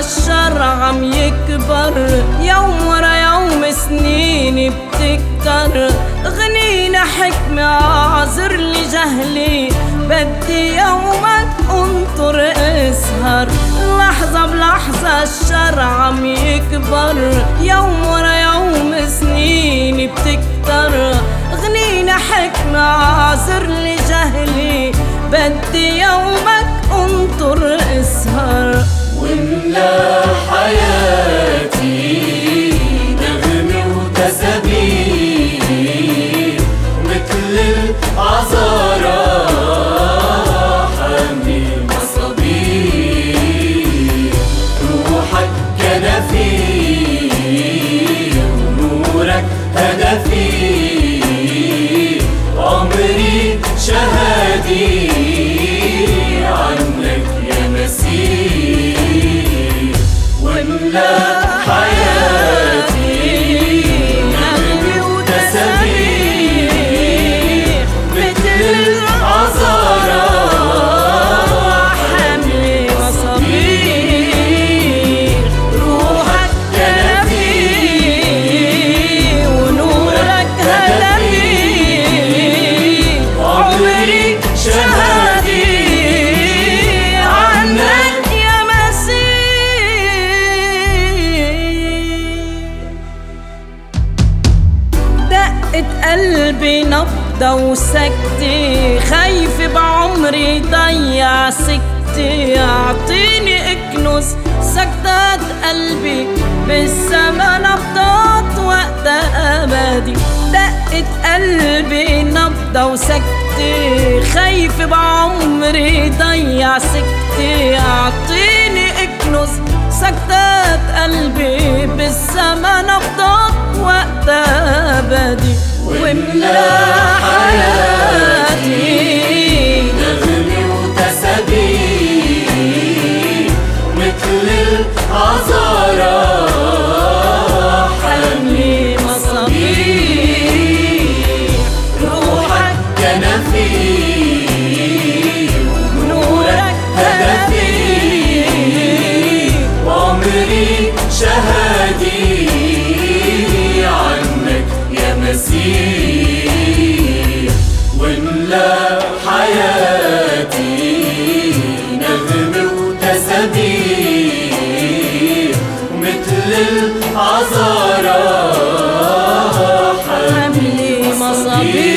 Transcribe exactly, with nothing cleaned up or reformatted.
الشر عم يكبر، يوم ورا يوم سنيني بتكتر. غنينا حكمة عذر لي جهلي، بدي يومك انطر اسهر. لحظة بلحظة الشر عم يكبر، يوم ورا يوم سنيني بتكتر. غنينا حكمة عذر لي جهلي، بدي يومك انطر اسهر. واملا حياتي نغمة وتسابيح، مثل العذارى حامي مصابيح. روحك كنفي ونورك هدفي، عمري شهادي عنك يا مسيح. واملا حياتي نغمة وتسابيح، مثل العذارى حامل مصابيح. روحك كنفي ونورك هدفي، عمري شهادي عنك يا مسيح. دقت قلبي نبضة وسكتة، خايف بعمري ضيع سكتي. اعطيني اكنس سكتات قلبي، بالسما نبضات وقتها أبدي. دقت قلبي نبضة وسكتة، خايف بعمري ضيع سكتي. اعطيني اكنس سكتات قلبي، بالسما نبضات وقتها أبدي. واملا حياتي نغمة وتسابيح، مثل العذارى حامي مصابيح. روحك كنفي ونورك هدفي، وعمري شهادي عنك يا مسيح. واملا حياتي نغمة وتسابيح، مثل العذارى حامي مصابيح.